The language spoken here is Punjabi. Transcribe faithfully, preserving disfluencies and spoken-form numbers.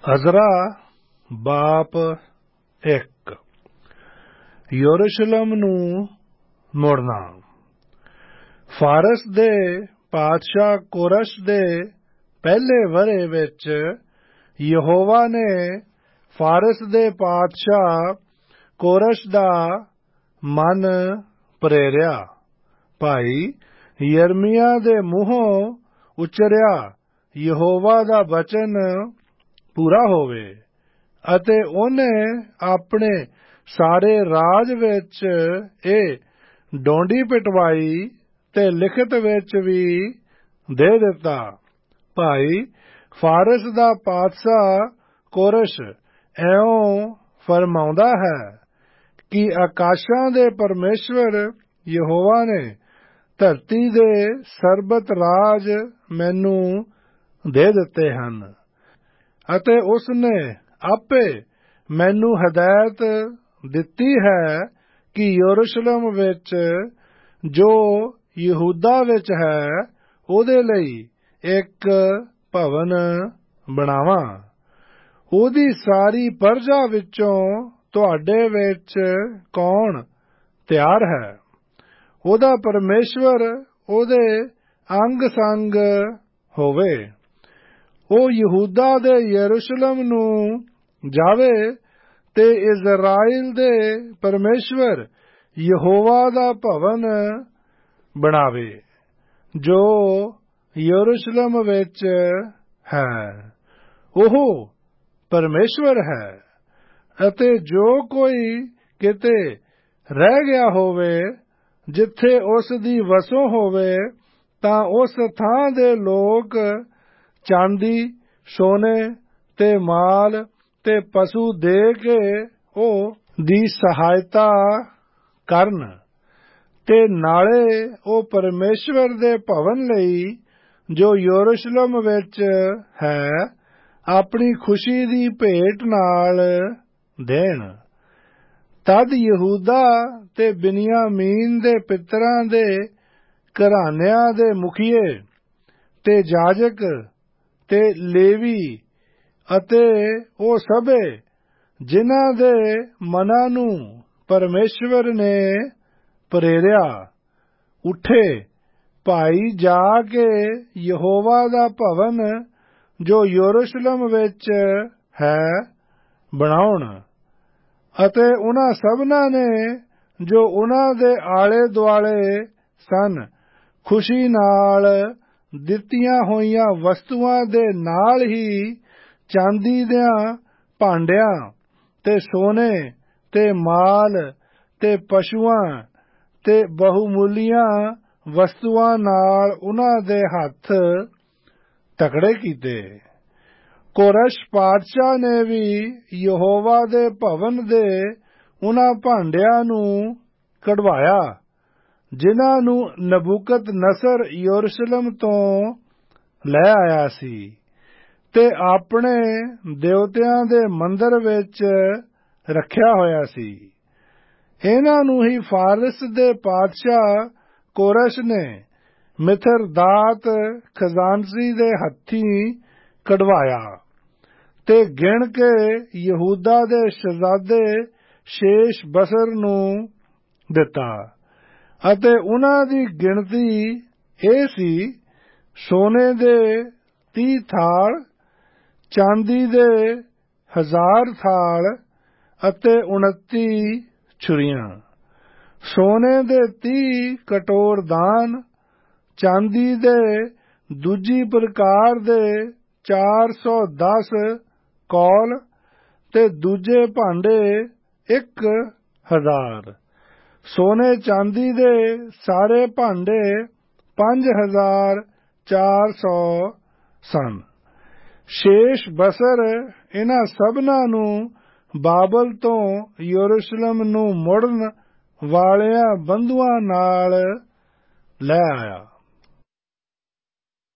ਅਜ਼ਰਾ ਬਾਪ ਇੱਕ। ਯਰੂਸ਼ਲਮ ਨੂੰ ਮੁੜਨਾ। ਫਾਰਸ ਦੇ ਪਾਤਸ਼ਾਹ ਕੋਰਸ਼ ਦੇ ਪਹਿਲੇ ਵਰ੍ਹੇ ਵਿੱਚ ਯਹੋਵਾ ਨੇ ਫਾਰਸ ਦੇ ਪਾਤਸ਼ਾਹ ਕੋਰਸ਼ ਦਾ ਮਨ ਪ੍ਰੇਰਿਆ। ਭਾਈ ਯਰਮੀਆ ਦੇ ਮੂੰਹੋਂ ਉਚਰਿਆ ਯਹੋਵਾ ਦਾ ਬਚਨ ਪੂਰਾ ਹੋਵੇ ਅਤੇ ਉਹਨੇ ਆਪਣੇ ਸਾਰੇ ਰਾਜ ਵਿੱਚ ਇਹ ਡੋਂਡੀ ਪਿਟਵਾਈ ਤੇ ਲਿਖਤ ਵਿੱਚ ਵੀ ਦੇ ਦਿੱਤਾ। ਭਾਈ ਫਾਰਸ ਦਾ ਪਾਤਸ਼ਾਹ ਕੋਰਸ਼ ਇਉਂ ਫਰਮਾਉਂਦਾ ਹੈ ਕਿ ਆਕਾਸ਼ਾਂ ਦੇ ਪਰਮੇਸ਼ਵਰ ਯਹੋਵਾ ਨੇ ਧਰਤੀ ਦੇ ਸਰਬਤ ਰਾਜ ਮੈਨੂੰ ਦੇ ਦਿੱਤੇ ਹਨ ਅਤੇ ਉਸ ਨੇ ਆਪੇ ਮੈਨੂੰ ਹਦਾਇਤ ਦਿੱਤੀ ਹੈ ਕਿ ਯਰੂਸ਼ਲਮ ਵਿੱਚ ਜੋ ਯਹੂਦਾ ਵਿੱਚ ਹੈ ਉਹਦੇ ਲਈ ਇੱਕ ਭਵਨ ਬਣਾਵਾਂ। ਉਹਦੀ ਸਾਰੀ ਪਰਜਾ ਵਿੱਚੋਂ ਤੁਹਾਡੇ ਵਿੱਚ ਕੌਣ ਤਿਆਰ ਹੈ? ਉਹਦਾ ਪਰਮੇਸ਼ਵਰ ਉਹਦੇ ਅੰਗ ਸੰਗ ਹੋਵੇ। ਉਹ ਯਹੂਦਾ ਦੇ ਯਰੂਸ਼ਲਮ ਨੂੰ ਜਾਵੇ ਤੇ ਇਜ਼ਰਾਈਲ ਦੇ ਪਰਮੇਸ਼ਵਰ ਯਹੋਵਾ ਦਾ ਭਵਨ ਬਣਾਵੇ ਜੋ ਯਰੂਸ਼ਲਮ ਵਿੱਚ ਹੈ। ਉਹ ਪਰਮੇਸ਼ਵਰ ਹੈ ਅਤੇ ਜੋ ਕੋਈ ਕਿਤੇ ਰਹਿ ਗਿਆ ਹੋਵੇ ਜਿੱਥੇ ਉਸ ਦੀ ਵਸੋਂ ਹੋਵੇ ਤਾਂ ਉਸ ਥਾਂ ਦੇ ਲੋਕ ਚਾਂਦੀ ਸੋਨੇ ਤੇ ਮਾਲ ਤੇ ਪਸ਼ੂ ਦੇ ਕੇ ਉਹ ਦੀ ਸਹਾਇਤਾ ਕਰਨ ਤੇ ਨਾਲੇ ਉਹ ਪਰਮੇਸ਼ਵਰ ਦੇ ਭਵਨ ਲਈ ਜੋ ਯਰੂਸ਼ਲਮ ਵਿੱਚ ਹੈ ਆਪਣੀ ਖੁਸ਼ੀ ਦੀ ਭੇਟ ਨਾਲ ਦੇਣ। ਤਦ ਯਹੂਦਾ ਤੇ ਬਿਨਯਾਮੀਨ ਦੇ ਪਿਤਰਾਂ ਦੇ ਘਰਾਨਿਆਂ ਦੇ ਮੁਖੀਏ ਤੇ ਜਾਜਕ ਤੇ ਲੇਵੀ ਅਤੇ ਉਹ ਸਭੇ ਜਿਨ੍ਹਾਂ ਦੇ ਮਨਾਂ ਨੂੰ ਪਰਮੇਸ਼ਵਰ ਨੇ ਪ੍ਰੇਰਿਆ ਉੱਠੇ ਭਾਈ ਜਾ ਕੇ ਯਹੋਵਾ ਦਾ ਭਵਨ ਜੋ ਯਰੂਸ਼ਲਮ ਵਿੱਚ ਹੈ ਬਣਾਉਣ। ਅਤੇ ਉਨ੍ਹਾਂ ਸਭਨਾਂ ਨੇ ਜੋ ਉਨ੍ਹਾਂ ਦੇ ਆਲੇ ਦੁਆਲੇ ਸਨ ਖੁਸ਼ੀ ਨਾਲ ਦਿੱਤੀਆਂ ਹੋਈਆਂ ਵਸਤੂਆਂ ਦੇ ਨਾਲ ਹੀ ਚਾਂਦੀ ਦਿਆਂ ਭਾਂਡਿਆਂ ਤੇ ਸੋਨੇ ਤੇ ਮਾਲ ਤੇ ਪਸ਼ੂਆਂ ਤੇ ਬਹੁਮੁੱਲੀਆਂ ਵਸਤੂਆਂ ਨਾਲ ਉਨ੍ਹਾਂ ਦੇ ਹੱਥ ਤਕੜੇ ਕੀਤੇ। ਕੋਰਸ਼ ਪਾਤਸ਼ਾਹ ਨੇ ਵੀ ਯਹੋਵਾ ਦੇ ਭਵਨ ਦੇ ਉਨ੍ਹਾਂ ਭਾਂਡਿਆਂ ਨੂੰ ਕਢਵਾਇਆ ਜਿਨ੍ਹਾਂ ਨੂੰ ਨਬੂਕਤ ਨਸਰ ਯਰੂਸ਼ਲਮ ਤੋਂ ਲੈ ਆਇਆ ਸੀ ਤੇ ਆਪਣੇ ਦੇਵਤਿਆਂ ਦੇ ਮੰਦਰ ਵਿੱਚ ਰੱਖਿਆ ਹੋਇਆ ਸੀ। ਇਹਨਾਂ ਨੂੰ ਹੀ ਫਾਰਸ ਦੇ ਪਾਤਸ਼ਾਹ ਕੋਰਸ਼ ਨੇ ਮਿਥਰਦਾਤ ਖਜ਼ਾਨਚੀ ਦੇ ਹੱਥੀਂ ਕਢਵਾਇਆ ਤੇ ਗਿਣ ਕੇ ਯਹੂਦਾ ਦੇ ਸ਼ਹਿਜ਼ਾਦੇ ਸ਼ੇਸ਼ ਬਸਰ ਨੂੰ ਦਿੱਤਾ ਅਤੇ ਉਨ੍ਹਾਂ ਦੀ ਗਿਣਤੀ ਇਹ ਸੀ ਸੋਨੇ ਦੇ ਤੀਹ ਥਾਲ ਚਾਂਦੀ ਦੇ ਹਜ਼ਾਰ ਥਾਲ ਅਤੇ ਉਨੱਤੀ ਛੁਰੀਆਂ ਸੋਨੇ ਦੇ ਤੀਹ ਕਟੋਰ ਦਾਨ ਚਾਂਦੀ ਦੇ ਦੂਜੀ ਪ੍ਰਕਾਰ ਦੇ ਚਾਰ ਸੌ ਦਸ ਕੌਲ ਤੇ ਦੂਜੇ ਭਾਂਡੇ ਇੱਕ ਹਜ਼ਾਰ ਸੋਨੇ ਚਾਂਦੀ ਦੇ ਸਾਰੇ ਭਾਂਡੇ ਪੰਜ ਹਜ਼ਾਰ ਚਾਰ ਸੌ ਸਨ। ਸ਼ੇਸ਼ ਬਸਰ ਇਹਨਾਂ ਸਭਨਾਂ ਨੂੰ ਬਾਬਲ ਤੋਂ ਯਰੂਸ਼ਲਮ ਨੂੰ ਮੁੜਨ ਵਾਲਿਆਂ ਬੰਧੂਆਂ ਨਾਲ ਲੈ ਆਇਆ।